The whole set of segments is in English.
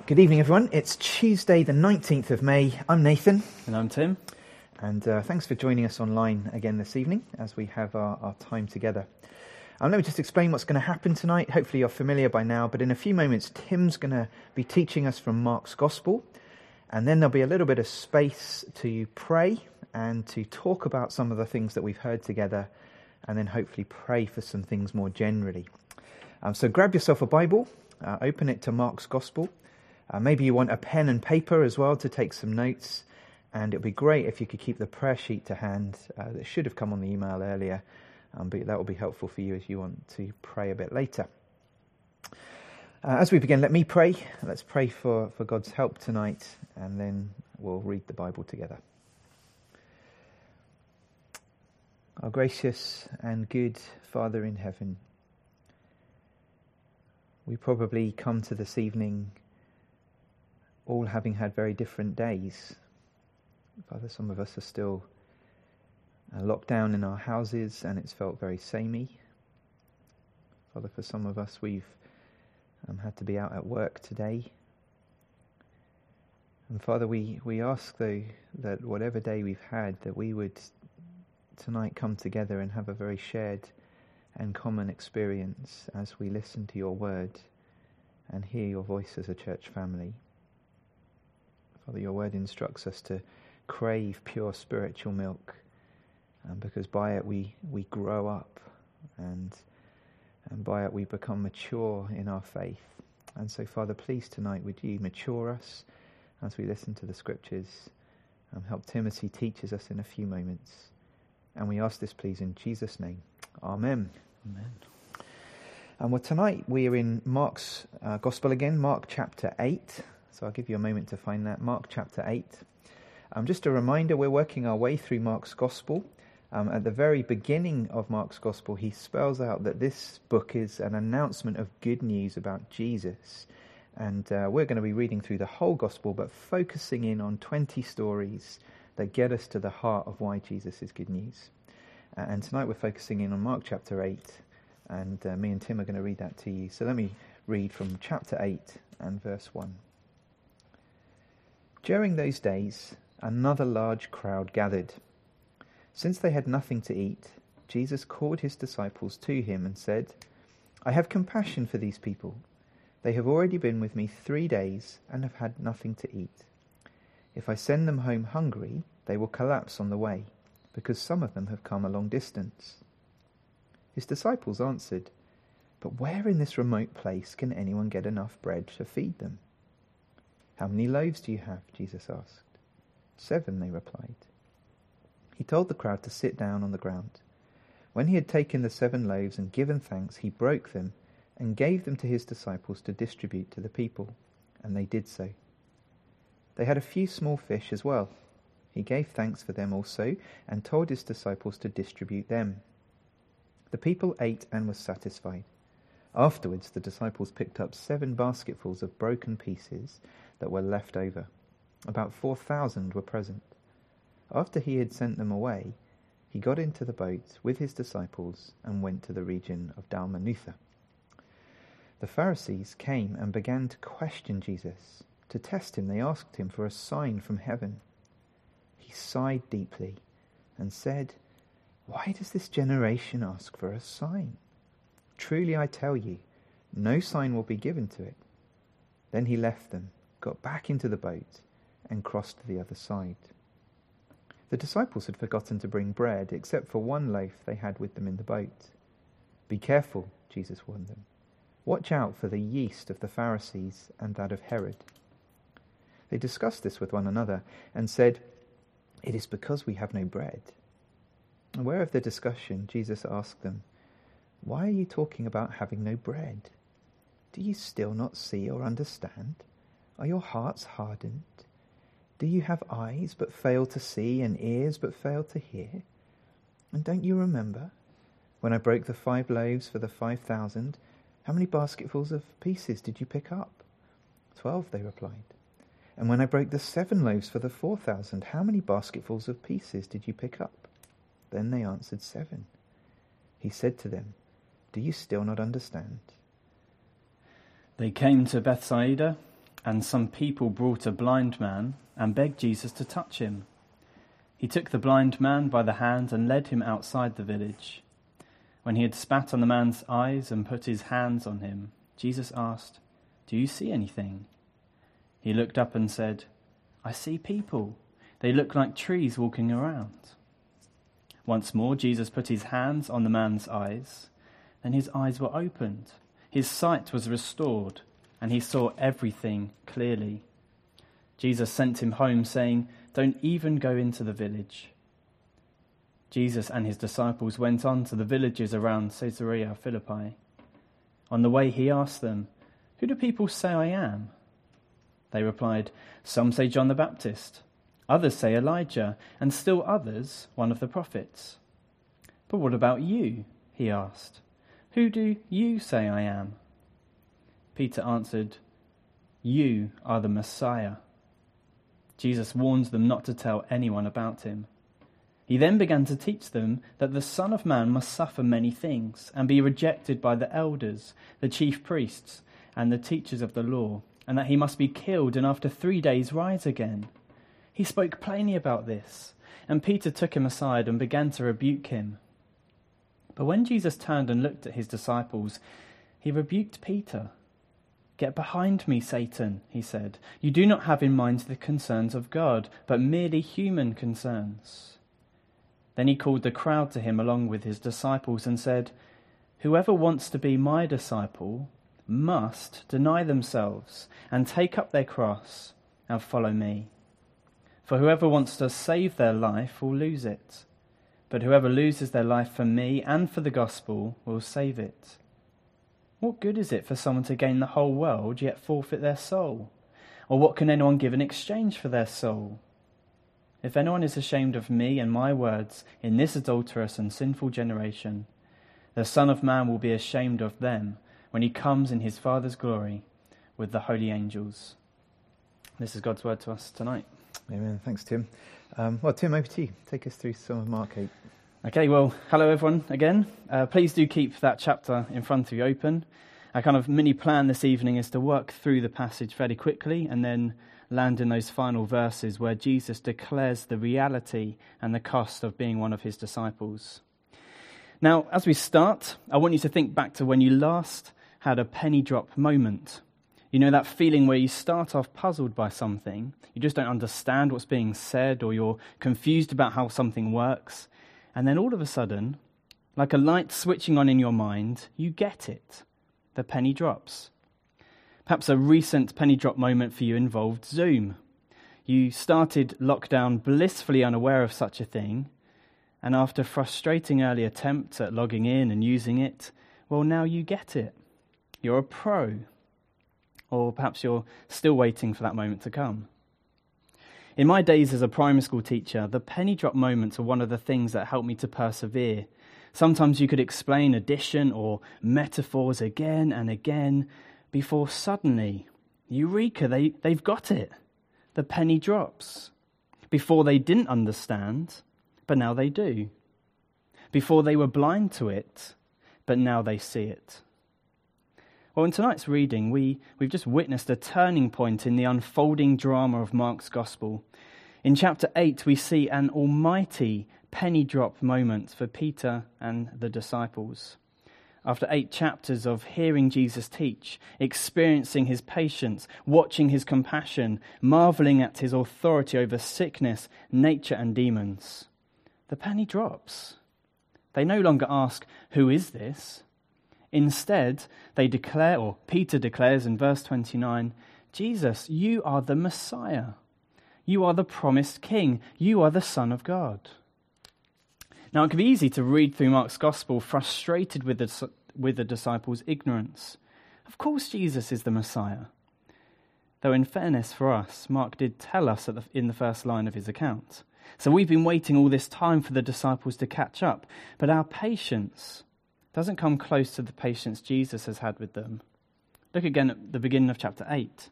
Good evening, everyone. It's Tuesday, the 19th of May. I'm Nathan. And I'm Tim. And thanks for joining us online again this evening as we have our time together. Let me just explain what's going to happen tonight. Hopefully you're familiar by now, but in a few moments, Tim's going to be teaching us from Mark's Gospel. And then there'll be a little bit of space to pray and to talk about some of the things that we've heard together, and then hopefully pray for some things more generally. So grab yourself a Bible, open it to Mark's Gospel. Maybe you want a pen and paper as well to take some notes, and it would be great if you could keep the prayer sheet to hand. That should have come on the email earlier, but that will be helpful for you if you want to pray a bit later. As we begin, let me pray. Let's pray for God's help tonight, and then we'll read the Bible together. Our gracious and good Father in heaven, we probably come to this evening all having had very different days. Father, some of us are still locked down in our houses and it's felt very samey. Father, for some of us we've had to be out at work today. And Father, we ask though that whatever day we've had, that we would tonight come together and have a very shared and common experience as we listen to your word and hear your voice as a church family. Father, your word instructs us to crave pure spiritual milk, because by it we grow up, and by it we become mature in our faith. And so, Father, please tonight would you mature us as we listen to the scriptures, and help Timothy teaches us in a few moments. And we ask this, please, in Jesus' name. Amen. Amen. And well, tonight we are in Mark's Gospel again, Mark chapter 8. So I'll give you a moment to find that, Mark chapter 8. Just a reminder, we're working our way through Mark's Gospel. At the very beginning of Mark's Gospel, he spells out that this book is an announcement of good news about Jesus. And we're going to be reading through the whole Gospel, but focusing in on 20 stories that get us to the heart of why Jesus is good news. And tonight we're focusing in on Mark chapter 8, and me and Tim are going to read that to you. So let me read from chapter 8 and verse 1. During those days, another large crowd gathered. Since they had nothing to eat, Jesus called his disciples to him and said, "I have compassion for these people. They have already been with me 3 days and have had nothing to eat. If I send them home hungry, they will collapse on the way, because some of them have come a long distance." His disciples answered, "But where in this remote place can anyone get enough bread to feed them?" "How many loaves do you have?" Jesus asked. 7, they replied. He told the crowd to sit down on the ground. When he had taken the 7 loaves and given thanks, he broke them and gave them to his disciples to distribute to the people, and they did so. They had a few small fish as well. He gave thanks for them also and told his disciples to distribute them. The people ate and were satisfied. Afterwards, the disciples picked up 7 basketfuls of broken pieces that were left over. About 4,000 were present. After he had sent them away, he got into the boat with his disciples and went to the region of Dalmanutha. The Pharisees came and began to question Jesus. To test him, they asked him for a sign from heaven. He sighed deeply and said, "Why does this generation ask for a sign? Truly I tell you, no sign will be given to it." Then he left them, got back into the boat, and crossed to the other side. The disciples had forgotten to bring bread, except for 1 loaf they had with them in the boat. "Be careful," Jesus warned them. "Watch out for the yeast of the Pharisees and that of Herod." They discussed this with one another and said, "It is because we have no bread." Aware of the discussion, Jesus asked them, "Why are you talking about having no bread? Do you still not see or understand? Are your hearts hardened? Do you have eyes but fail to see and ears but fail to hear? And don't you remember when I broke the 5 loaves for the 5,000? How many basketfuls of pieces did you pick up?" 12, they replied. "And when I broke the 7 loaves for the 4,000, how many basketfuls of pieces did you pick up?" Then they answered, 7. He said to them, "Do you still not understand?" They came to Bethsaida, and some people brought a blind man and begged Jesus to touch him. He took the blind man by the hand and led him outside the village. When he had spat on the man's eyes and put his hands on him, Jesus asked, "Do you see anything?" He looked up and said, "I see people. They look like trees walking around." Once more, Jesus put his hands on the man's eyes. Then his eyes were opened. His sight was restored, and he saw everything clearly. Jesus sent him home, saying, "Don't even go into the village." Jesus and his disciples went on to the villages around Caesarea Philippi. On the way, he asked them, "Who do people say I am?" They replied, "Some say John the Baptist, others say Elijah, and still others, one of the prophets." "But what about you?" he asked. "Who do you say I am?" Peter answered, "You are the Messiah." Jesus warned them not to tell anyone about him. He then began to teach them that the Son of Man must suffer many things and be rejected by the elders, the chief priests, and the teachers of the law, and that he must be killed and after 3 days rise again. He spoke plainly about this, and Peter took him aside and began to rebuke him. But when Jesus turned and looked at his disciples, he rebuked Peter. "Get behind me, Satan," he said. "You do not have in mind the concerns of God, but merely human concerns." Then he called the crowd to him along with his disciples and said, "Whoever wants to be my disciple must deny themselves and take up their cross and follow me. For whoever wants to save their life will lose it, but whoever loses their life for me and for the gospel will save it. What good is it for someone to gain the whole world yet forfeit their soul? Or what can anyone give in exchange for their soul? If anyone is ashamed of me and my words in this adulterous and sinful generation, the Son of Man will be ashamed of them when he comes in his Father's glory with the holy angels." This is God's word to us tonight. Amen. Thanks, Tim. Well, Tim, over to you. Take us through some of Mark 8. Okay, well, hello everyone again. Please do keep that chapter in front of you open. Our kind of mini plan this evening is to work through the passage fairly quickly and then land in those final verses where Jesus declares the reality and the cost of being one of his disciples. Now, as we start, I want you to think back to when you last had a penny drop moment. You know, that feeling where you start off puzzled by something, you just don't understand what's being said, or you're confused about how something works, and then all of a sudden, like a light switching on in your mind, you get it. The penny drops. Perhaps a recent penny drop moment for you involved Zoom. You started lockdown blissfully unaware of such a thing, and after a frustrating early attempt at logging in and using it, well, now you get it. You're a pro. Or perhaps you're still waiting for that moment to come. In my days as a primary school teacher, the penny drop moments are one of the things that helped me to persevere. Sometimes you could explain addition or metaphors again and again before suddenly, eureka, they've got it. The penny drops. Before they didn't understand, but now they do. Before they were blind to it, but now they see it. Well, in tonight's reading, we've just witnessed a turning point in the unfolding drama of Mark's Gospel. In chapter 8, we see an almighty penny drop moment for Peter and the disciples. After 8 chapters of hearing Jesus teach, experiencing his patience, watching his compassion, marveling at his authority over sickness, nature, and demons, the penny drops. They no longer ask, "Who is this?" Instead, they declare, or Peter declares in verse 29, "Jesus, you are the Messiah. You are the promised King. You are the Son of God." Now, it can be easy to read through Mark's Gospel frustrated with the disciples' ignorance. Of course Jesus is the Messiah. Though in fairness for us, Mark did tell us in the first line of his account. So we've been waiting all this time for the disciples to catch up, but our patience doesn't come close to the patience Jesus has had with them. Look again at the beginning of chapter 8.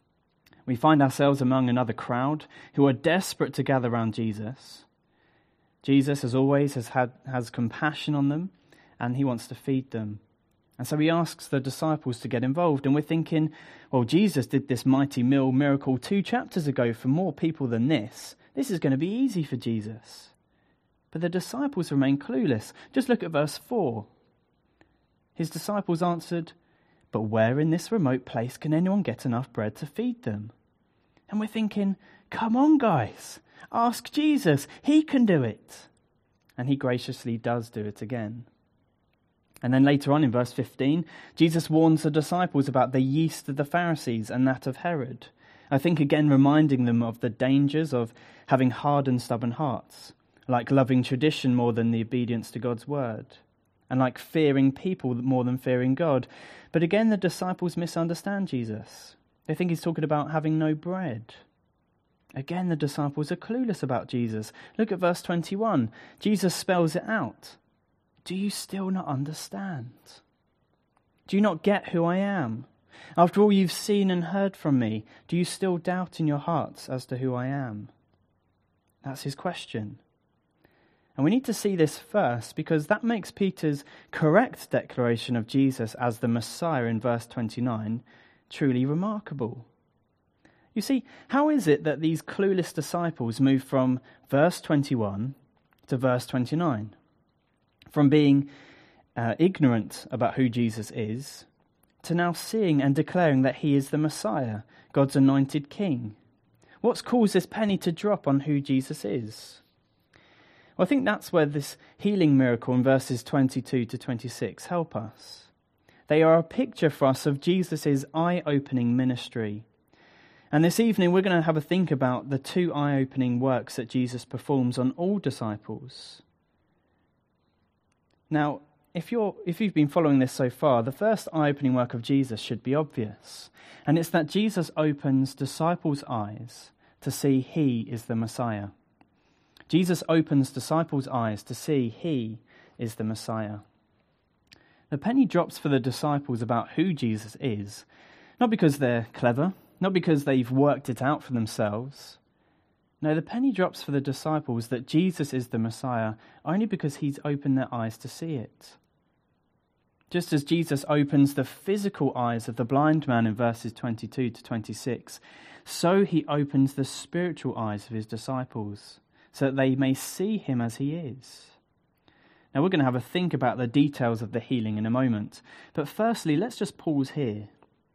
We find ourselves among another crowd who are desperate to gather around Jesus. Jesus, as always, has compassion on them, and he wants to feed them. And so he asks the disciples to get involved. And we're thinking, well, Jesus did this mighty miracle 2 chapters ago for more people than this. This is going to be easy for Jesus. But the disciples remain clueless. Just look at verse 4. His disciples answered, "But where in this remote place can anyone get enough bread to feed them?" And we're thinking, come on, guys, ask Jesus. He can do it. And he graciously does do it again. And then later on in verse 15, Jesus warns the disciples about the yeast of the Pharisees and that of Herod. I think again reminding them of the dangers of having hard and stubborn hearts, like loving tradition more than the obedience to God's word, and like fearing people more than fearing God. But again, the disciples misunderstand Jesus. They think he's talking about having no bread. Again, the disciples are clueless about Jesus. Look at verse 21. Jesus spells it out. Do you still not understand? Do you not get who I am? After all you've seen and heard from me, do you still doubt in your hearts as to who I am? That's his question. And we need to see this first because that makes Peter's correct declaration of Jesus as the Messiah in verse 29 truly remarkable. You see, how is it that these clueless disciples move from verse 21 to verse 29? From being ignorant about who Jesus is to now seeing and declaring that he is the Messiah, God's anointed king. What's caused this penny to drop on who Jesus is? Well, I think that's where this healing miracle in verses 22 to 26 help us. They are a picture for us of Jesus' eye-opening ministry. And this evening we're going to have a think about the 2 eye-opening works that Jesus performs on all disciples. Now, if you've been following this so far, the first eye-opening work of Jesus should be obvious. And it's that Jesus opens disciples' eyes to see he is the Messiah. Jesus opens disciples' eyes to see he is the Messiah. The penny drops for the disciples about who Jesus is, not because they're clever, not because they've worked it out for themselves. No, the penny drops for the disciples that Jesus is the Messiah only because he's opened their eyes to see it. Just as Jesus opens the physical eyes of the blind man in verses 22 to 26, so he opens the spiritual eyes of his disciples, so that they may see him as he is. Now we're going to have a think about the details of the healing in a moment, but firstly, let's just pause here.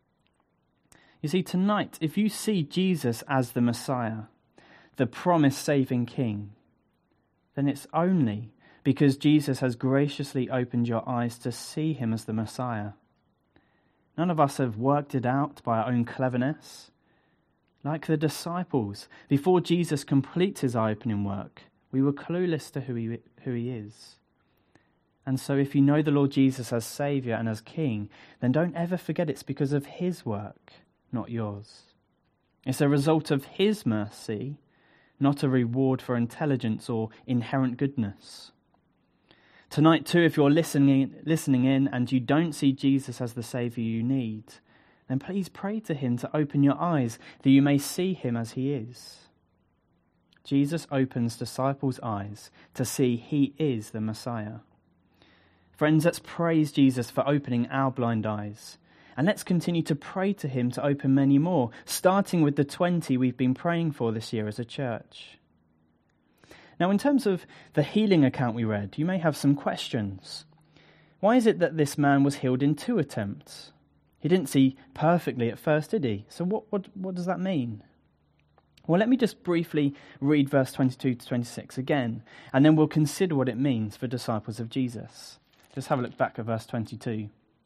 You see, tonight, if you see Jesus as the Messiah, the promised saving King, then it's only because Jesus has graciously opened your eyes to see him as the Messiah. None of us have worked it out by our own cleverness. Like the disciples, before Jesus completes his eye-opening work, we were clueless to who he is. And so if you know the Lord Jesus as Saviour and as King, then don't ever forget it's because of his work, not yours. It's a result of his mercy, not a reward for intelligence or inherent goodness. Tonight too, if you're listening in and you don't see Jesus as the Saviour you need, then please pray to him to open your eyes that you may see him as he is. Jesus opens disciples' eyes to see he is the Messiah. Friends, let's praise Jesus for opening our blind eyes. And let's continue to pray to him to open many more, starting with the 20 we've been praying for this year as a church. Now, in terms of the healing account we read, you may have some questions. Why is it that this man was healed in 2 attempts? He didn't see perfectly at first, did he? So what does that mean? Well, let me just briefly read verse 22 to 26 again, and then we'll consider what it means for disciples of Jesus. Just have a look back at verse 22.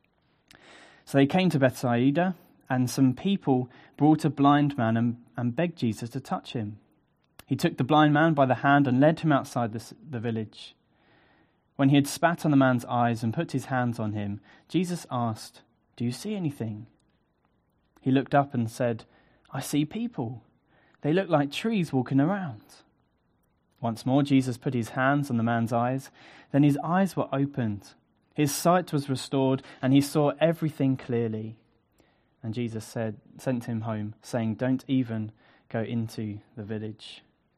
So they came to Bethsaida, and some people brought a blind man and begged Jesus to touch him. He took the blind man by the hand and led him outside the village. When he had spat on the man's eyes and put his hands on him, Jesus asked, "Do you see anything?" He looked up and said, "I see people. They look like trees walking around." Once more Jesus put his hands on the man's eyes. Then his eyes were opened. His sight was restored, and he saw everything clearly. And Jesus sent him home, saying, "Don't even go into the village."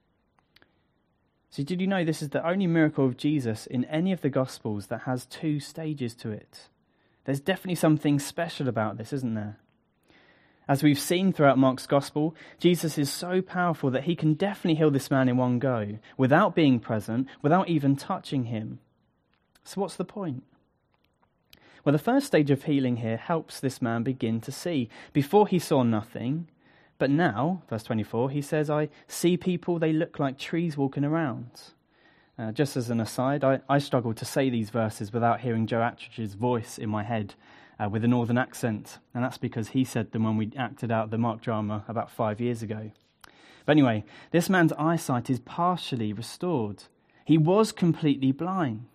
So did you know this is the only miracle of Jesus in any of the Gospels that has 2 stages to it? There's definitely something special about this, isn't there? As we've seen throughout Mark's Gospel, Jesus is so powerful that he can definitely heal this man in one go, without being present, without even touching him. So what's the point? Well, the first stage of healing here helps this man begin to see. Before he saw nothing, but now, verse 24, he says, I see people, they look like trees walking around. Just as an aside, I struggle to say these verses without hearing Joe Attridge's voice in my head with a northern accent, and that's because he said them when we acted out the Mark drama about 5 years ago. But anyway, this man's eyesight is partially restored. He was completely blind,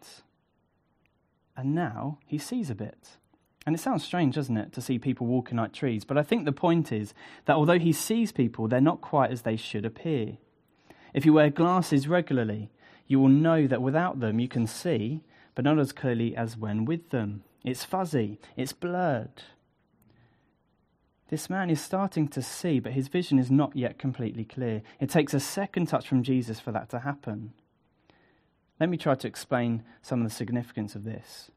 and now he sees a bit. And it sounds strange, doesn't it, to see people walking like trees, but I think the point is that although he sees people, they're not quite as they should appear. If you wear glasses regularly, you will know that without them you can see, but not as clearly as when with them. It's fuzzy, it's blurred. This man is starting to see, but his vision is not yet completely clear. It takes a second touch from Jesus for that to happen. Let me try to explain some of the significance of this.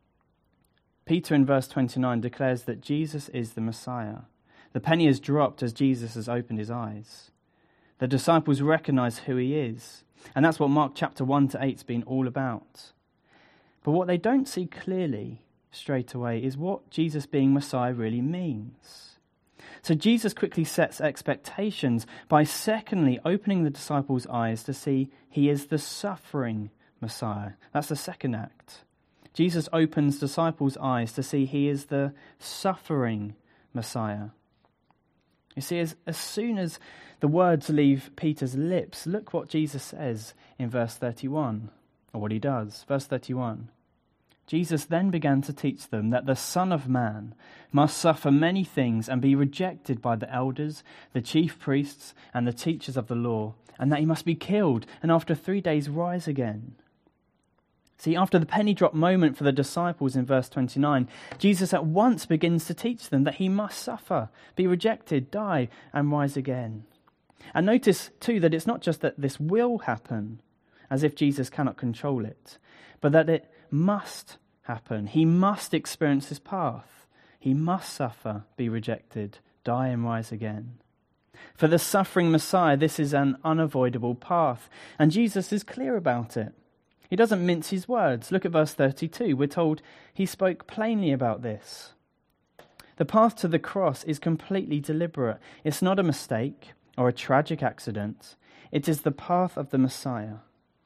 Peter in verse 29 declares that Jesus is the Messiah. The penny has dropped as Jesus has opened his eyes. The disciples recognize who he is, and that's what Mark chapter 1 to 8 has been all about. But what they don't see clearly straight away is what Jesus being Messiah really means. So Jesus quickly sets expectations by secondly opening the disciples' eyes to see he is the suffering Messiah. That's the second act. Jesus opens disciples' eyes to see he is the suffering Messiah. You see, as soon as the words leave Peter's lips, look what Jesus says in verse 31, or what he does. Verse 31. Jesus then began to teach them that the Son of Man must suffer many things and be rejected by the elders, the chief priests, and the teachers of the law, and that he must be killed and after 3 days rise again. See, after the penny drop moment for the disciples in verse 29, Jesus at once begins to teach them that he must suffer, be rejected, die, and rise again. And notice, too, that it's not just that this will happen, as if Jesus cannot control it, but that it must happen. He must experience this path. He must suffer, be rejected, die, and rise again. For the suffering Messiah, this is an unavoidable path, and Jesus is clear about it. He doesn't mince his words. Look at verse 32. We're told he spoke plainly about this. The path to the cross is completely deliberate. It's not a mistake or a tragic accident. It is the path of the Messiah.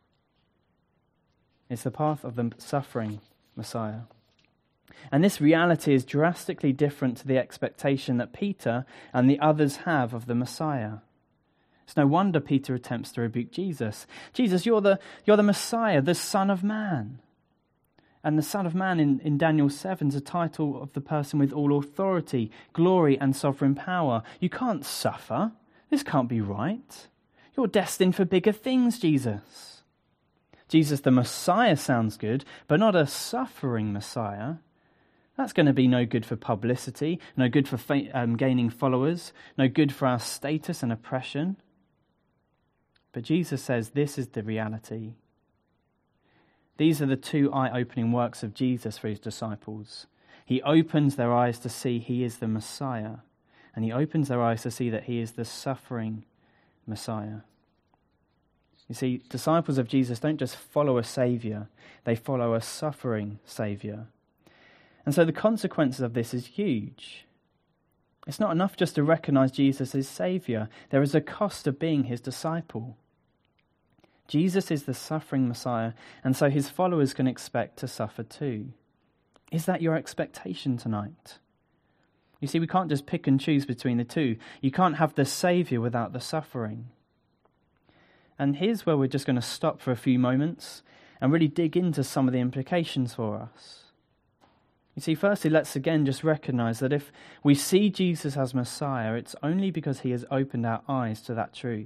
It's the path of the suffering Messiah. And this reality is drastically different to the expectation that Peter and the others have of the Messiah. It's no wonder Peter attempts to rebuke Jesus. Jesus, you're the Messiah, the Son of Man. And the Son of Man in Daniel 7 is a title of the person with all authority, glory, and sovereign power. You can't suffer. This can't be right. You're destined for bigger things, Jesus. Jesus the Messiah sounds good, but not a suffering Messiah. That's going to be no good for publicity, no good for gaining followers, no good for our status and oppression. But Jesus says this is the reality. These are the two eye-opening works of Jesus for his disciples. He opens their eyes to see he is the Messiah, and he opens their eyes to see that he is the suffering Messiah. You see, disciples of Jesus don't just follow a saviour, they follow a suffering saviour. And so the consequences of this is huge. It's not enough just to recognise Jesus as saviour. There is a cost of being his disciple. Jesus is the suffering Messiah, and so his followers can expect to suffer too. Is that your expectation tonight? You see, we can't just pick and choose between the two. You can't have the saviour without the suffering. And here's where we're just going to stop for a few moments and really dig into some of the implications for us. You see, firstly, let's again just recognise that if we see Jesus as Messiah, it's only because he has opened our eyes to that truth.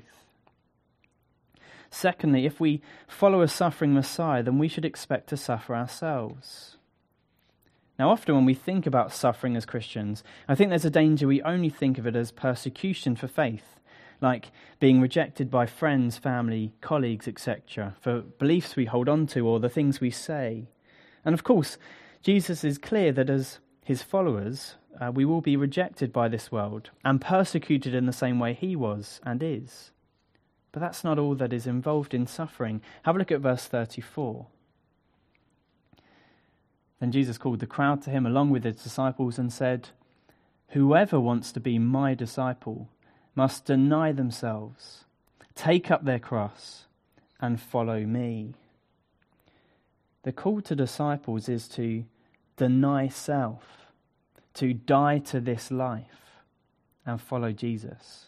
Secondly, if we follow a suffering Messiah, then we should expect to suffer ourselves. Now, often when we think about suffering as Christians, I think there's a danger we only think of it as persecution for faith, like being rejected by friends, family, colleagues, etc., for beliefs we hold on to or the things we say. And of course, Jesus is clear that as his followers, we will be rejected by this world and persecuted in the same way he was and is. But that's not all that is involved in suffering. Have a look at verse 34. Then Jesus called the crowd to him along with his disciples and said, "Whoever wants to be my disciple must deny themselves, take up their cross, and follow me." The call to disciples is to deny self, to die to this life, and follow Jesus.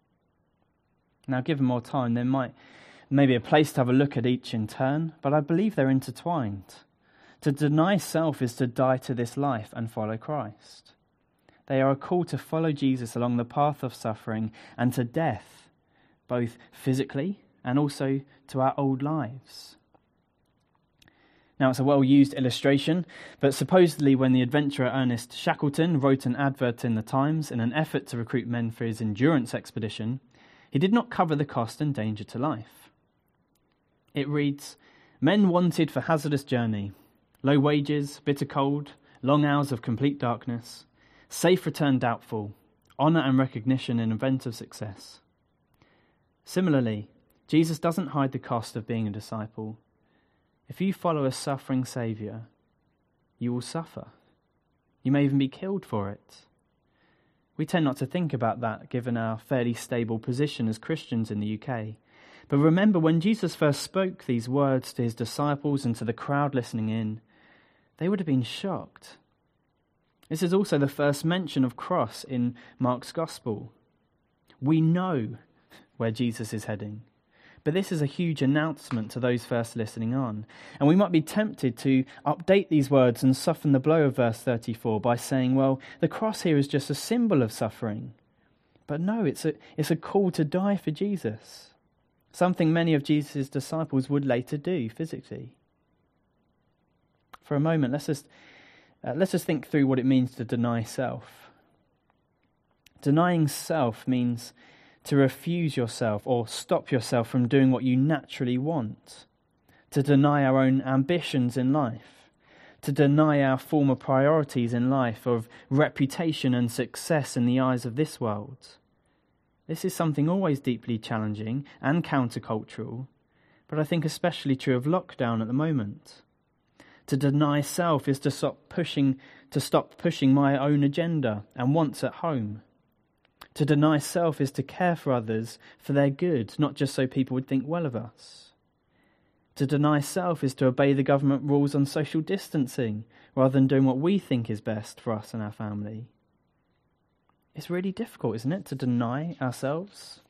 Now, given more time, there might maybe a place to have a look at each in turn, but I believe they're intertwined. To deny self is to die to this life and follow Christ. They are a call to follow Jesus along the path of suffering and to death, both physically and also to our old lives. Now, it's a well-used illustration, but supposedly when the adventurer Ernest Shackleton wrote an advert in the Times in an effort to recruit men for his endurance expedition, he did not cover the cost and danger to life. It reads, "Men wanted for hazardous journey, low wages, bitter cold, long hours of complete darkness, safe return doubtful, honour and recognition in event of success." Similarly, Jesus doesn't hide the cost of being a disciple. If you follow a suffering Saviour, you will suffer. You may even be killed for it. We tend not to think about that given our fairly stable position as Christians in the UK. But remember, when Jesus first spoke these words to his disciples and to the crowd listening in, they would have been shocked. This is also the first mention of cross in Mark's Gospel. We know where Jesus is heading, but this is a huge announcement to those first listening on. And we might be tempted to update these words and soften the blow of verse 34 by saying, well, the cross here is just a symbol of suffering. But no, it's a call to die for Jesus, something many of Jesus' disciples would later do physically. For a moment, let's just think through what it means to deny self. Denying self means to refuse yourself or stop yourself from doing what you naturally want, to deny our own ambitions in life, to deny our former priorities in life of reputation and success in the eyes of this world. This is something always deeply challenging and countercultural, but I think especially true of lockdown at the moment. To deny self is to stop pushing my own agenda and wants at home. To deny self is to care for others for their good, not just so people would think well of us. To deny self is to obey the government rules on social distancing rather than doing what we think is best for us and our family. It's really difficult, isn't it, to deny ourselves?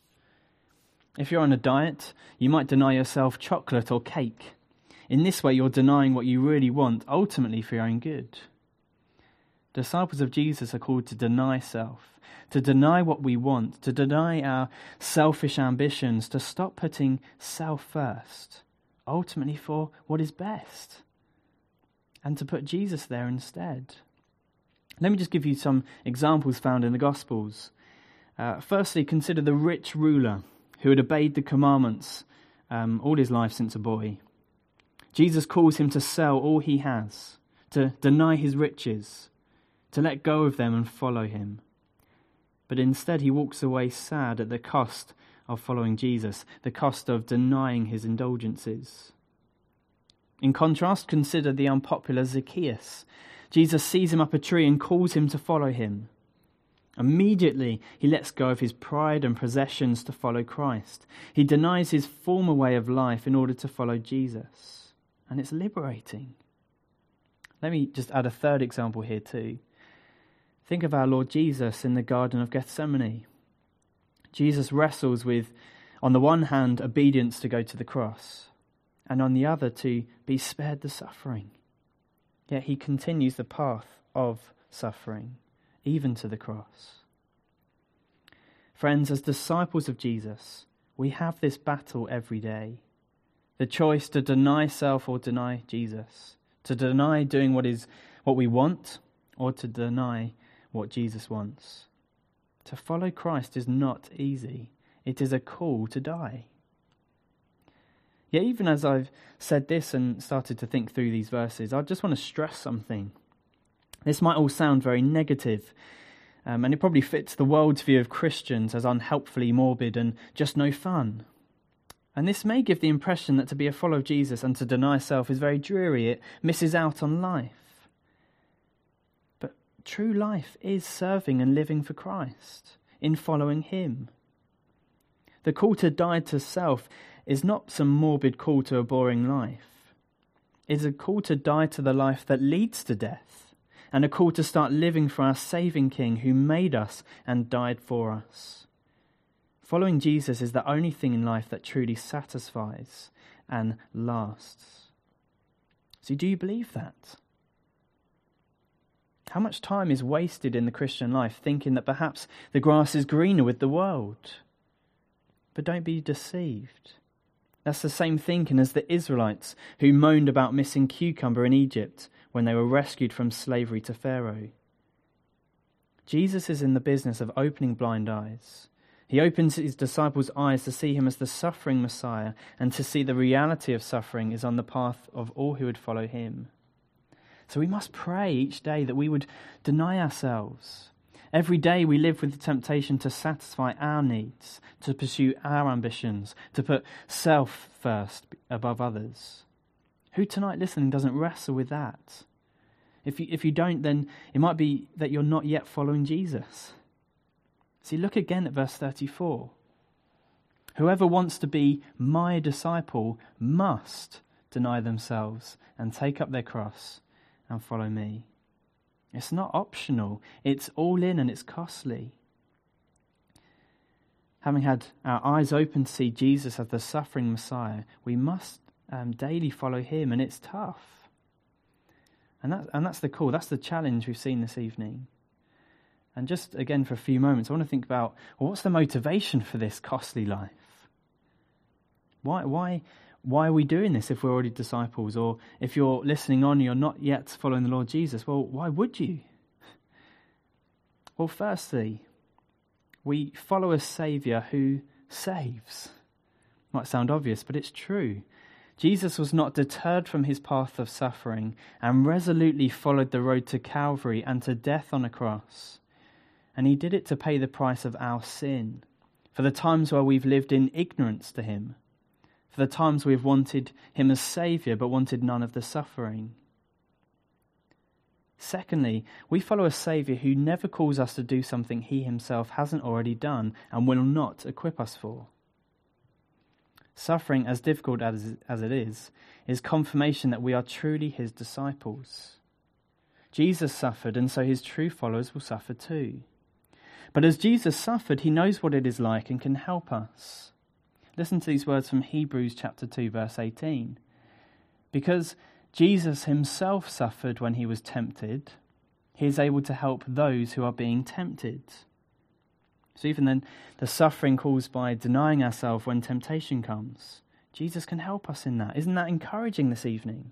If you're on a diet, you might deny yourself chocolate or cake. In this way, you're denying what you really want, ultimately for your own good. Disciples of Jesus are called to deny self, to deny what we want, to deny our selfish ambitions, to stop putting self first, ultimately for what is best, and to put Jesus there instead. Let me just give you some examples found in the Gospels. Firstly, consider the rich ruler who had obeyed the commandments all his life since a boy. Jesus calls him to sell all he has, to deny his riches, to let go of them and follow him. But instead he walks away sad at the cost of following Jesus, the cost of denying his indulgences. In contrast, consider the unpopular Zacchaeus. Jesus sees him up a tree and calls him to follow him. Immediately, he lets go of his pride and possessions to follow Christ. He denies his former way of life in order to follow Jesus. And it's liberating. Let me just add a third example here too. Think of our Lord Jesus in the Garden of Gethsemane. Jesus wrestles with, on the one hand, obedience to go to the cross, and on the other, to be spared the suffering. Yet he continues the path of suffering, even to the cross. Friends, as disciples of Jesus, we have this battle every day. The choice to deny self or deny Jesus, to deny doing what we want, or to deny what Jesus wants. To follow Christ is not easy. It is a call to die. Yet even as I've said this and started to think through these verses, I just want to stress something. This might all sound very negative, and it probably fits the world's view of Christians as unhelpfully morbid and just no fun. And this may give the impression that to be a follower of Jesus and to deny self is very dreary. It misses out on life. But true life is serving and living for Christ, in following him. The call to die to self is not some morbid call to a boring life. It's a call to die to the life that leads to death, and a call to start living for our saving King who made us and died for us. Following Jesus is the only thing in life that truly satisfies and lasts. So do you believe that? How much time is wasted in the Christian life thinking that perhaps the grass is greener with the world? But don't be deceived. That's the same thinking as the Israelites who moaned about missing cucumber in Egypt when they were rescued from slavery to Pharaoh. Jesus is in the business of opening blind eyes. He opens his disciples' eyes to see him as the suffering Messiah and to see the reality of suffering is on the path of all who would follow him. So we must pray each day that we would deny ourselves. Every day we live with the temptation to satisfy our needs, to pursue our ambitions, to put self first above others. Who tonight listening doesn't wrestle with that? If you don't, then it might be that you're not yet following Jesus. See, look again at verse 34. Whoever wants to be my disciple must deny themselves and take up their cross and follow me. It's not optional. It's all in and it's costly. Having had our eyes open to see Jesus as the suffering Messiah, we must daily follow him, and it's tough. And that's the call. That's the challenge we've seen this evening. And just again for a few moments, I want to think about, well, what's the motivation for this costly life? Why are we doing this if we're already disciples? Or if you're listening on, you're not yet following the Lord Jesus. Well, why would you? Well, firstly, we follow a Saviour who saves. Might sound obvious, but it's true. Jesus was not deterred from his path of suffering and resolutely followed the road to Calvary and to death on a cross. And he did it to pay the price of our sin, for the times where we've lived in ignorance to him, for the times we've wanted him as Saviour but wanted none of the suffering. Secondly, we follow a Saviour who never calls us to do something he himself hasn't already done and will not equip us for. Suffering, as difficult as it is confirmation that we are truly his disciples. Jesus suffered, and so his true followers will suffer too. But as Jesus suffered, he knows what it is like and can help us. Listen to these words from Hebrews chapter 2, verse 18. Because Jesus himself suffered when he was tempted, he is able to help those who are being tempted. So even then, the suffering caused by denying ourselves when temptation comes, Jesus can help us in that. Isn't that encouraging this evening?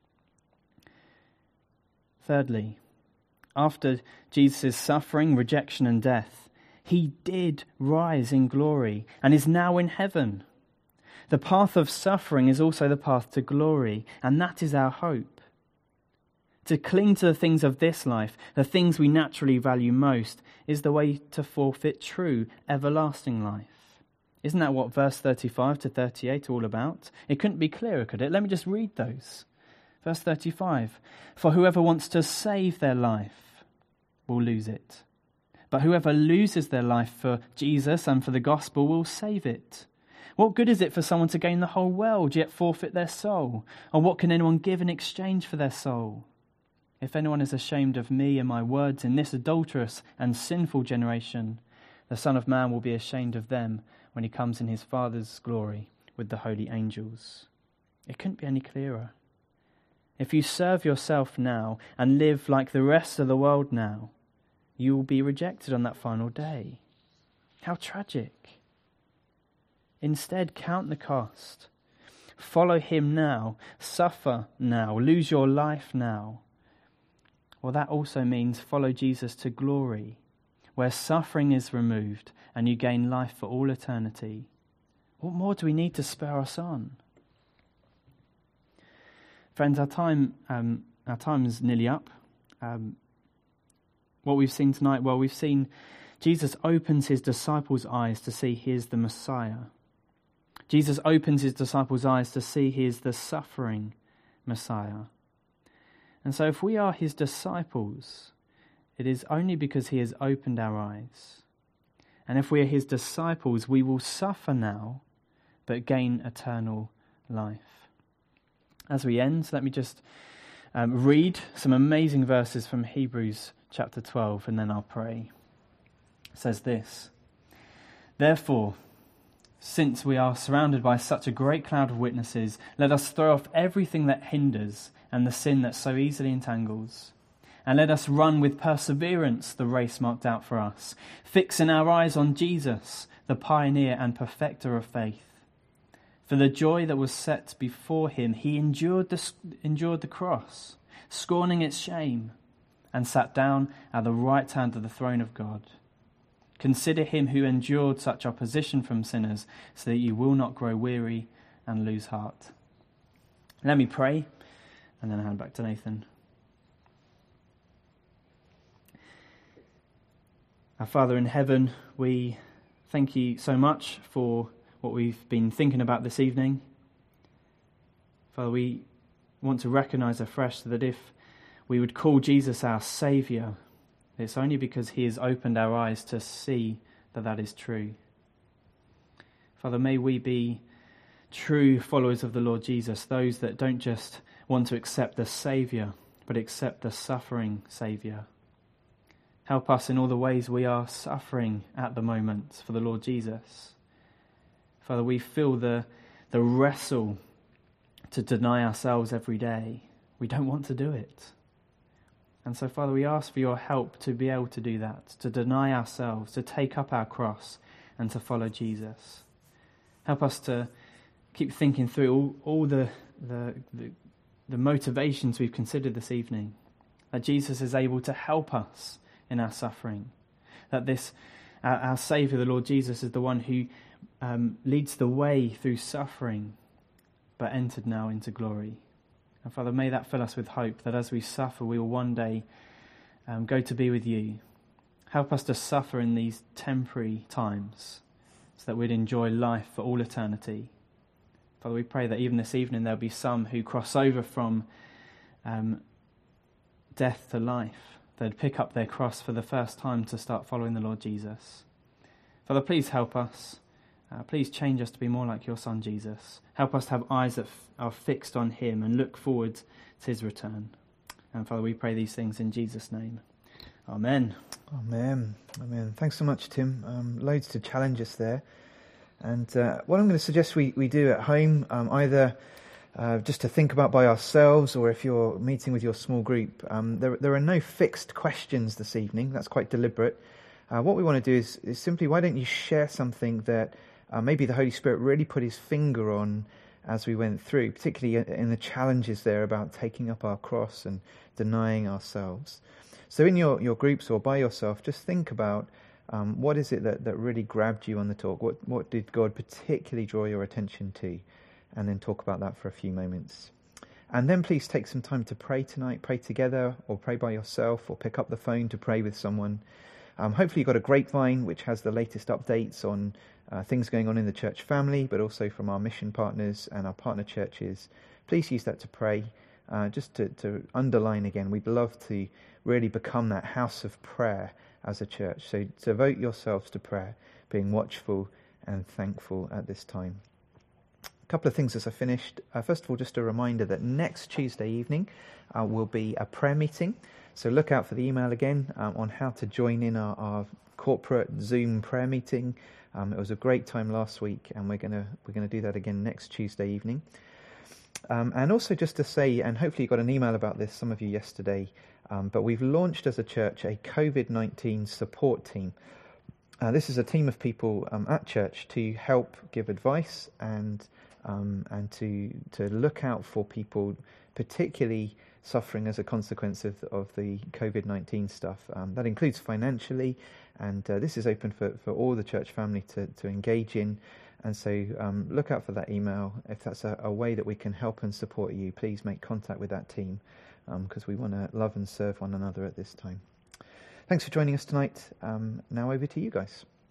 Thirdly, after Jesus' suffering, rejection and death, he did rise in glory and is now in heaven. The path of suffering is also the path to glory, and that is our hope. To cling to the things of this life, the things we naturally value most, is the way to forfeit true, everlasting life. Isn't that what verse 35 to 38 are all about? It couldn't be clearer, could it? Let me just read those. Verse 35, for whoever wants to save their life will lose it. But whoever loses their life for Jesus and for the gospel will save it. What good is it for someone to gain the whole world yet forfeit their soul? Or what can anyone give in exchange for their soul? If anyone is ashamed of me and my words in this adulterous and sinful generation, the Son of Man will be ashamed of them when he comes in his Father's glory with the holy angels. It couldn't be any clearer. If you serve yourself now and live like the rest of the world now, you will be rejected on that final day. How tragic. Instead, count the cost. Follow him now. Suffer now. Lose your life now. Well, that also means follow Jesus to glory, where suffering is removed and you gain life for all eternity. What more do we need to spur us on? Friends, our time is nearly up. What we've seen tonight, well, we've seen Jesus opens his disciples' eyes to see he is the Messiah. Jesus opens his disciples' eyes to see he is the suffering Messiah. And so if we are his disciples, it is only because he has opened our eyes. And if we are his disciples, we will suffer now, but gain eternal life. As we end, let me just read some amazing verses from Hebrews chapter 12, and then I'll pray. It says this: "Therefore, since we are surrounded by such a great cloud of witnesses, let us throw off everything that hinders and the sin that so easily entangles. And let us run with perseverance the race marked out for us, fixing our eyes on Jesus, the pioneer and perfecter of faith. For the joy that was set before him, he endured the cross, scorning its shame, and sat down at the right hand of the throne of God. Consider him who endured such opposition from sinners, so that you will not grow weary and lose heart." Let me pray, and then I'll hand back to Nathan. Our Father in heaven, we thank you so much for what we've been thinking about this evening. Father, we want to recognise afresh that if we would call Jesus our Saviour, it's only because he has opened our eyes to see that that is true. Father, may we be true followers of the Lord Jesus, those that don't just want to accept the Saviour, but accept the suffering Saviour. Help us in all the ways we are suffering at the moment for the Lord Jesus. Father, we feel the wrestle to deny ourselves every day. We don't want to do it. And so, Father, we ask for your help to be able to do that, to deny ourselves, to take up our cross and to follow Jesus. Help us to keep thinking through all the motivations we've considered this evening, that Jesus is able to help us in our suffering, that our Saviour, the Lord Jesus, is the one who leads the way through suffering, but entered now into glory. And Father, may that fill us with hope that as we suffer, we will one day go to be with you. Help us to suffer in these temporary times so that we'd enjoy life for all eternity. Father, we pray that even this evening there'll be some who cross over from death to life. They'd pick up their cross for the first time to start following the Lord Jesus. Father, please help us. Please change us to be more like your Son, Jesus. Help us to have eyes that are fixed on him and look forward to his return. And Father, we pray these things in Jesus' name. Amen. Amen. Amen. Thanks so much, Tim. Loads to challenge us there. And what I'm going to suggest we do at home, either just to think about by ourselves, or if you're meeting with your small group, there are no fixed questions this evening. That's quite deliberate. What we want to do is simply, why don't you share something that maybe the Holy Spirit really put his finger on as we went through, particularly in the challenges there about taking up our cross and denying ourselves. So in your groups or by yourself, just think about what is it that really grabbed you on the talk? What did God particularly draw your attention to? And then talk about that for a few moments. And then please take some time to pray tonight. Pray together, or pray by yourself, or pick up the phone to pray with someone. Hopefully you've got a Grapevine which has the latest updates on things going on in the church family, but also from our mission partners and our partner churches. Please use that to pray. Just to underline again, we'd love to really become that house of prayer as a church. So devote yourselves to prayer, being watchful and thankful at this time. A couple of things as I finished. First of all, just a reminder that next Tuesday evening will be a prayer meeting. So look out for the email again on how to join in our corporate Zoom prayer meeting. It was a great time last week, and we're gonna do that again next Tuesday evening. And also just to say, and hopefully you got an email about this, some of you yesterday, but we've launched as a church a COVID-19 support team. This is a team of people at church to help give advice and to look out for people, particularly suffering as a consequence of the COVID-19 stuff. That includes financially, and this is open for all the church family to engage in. And so look out for that email. If that's a way that we can help and support you, please make contact with that team, because we want to love and serve one another at this time. Thanks for joining us tonight. Now over to you guys.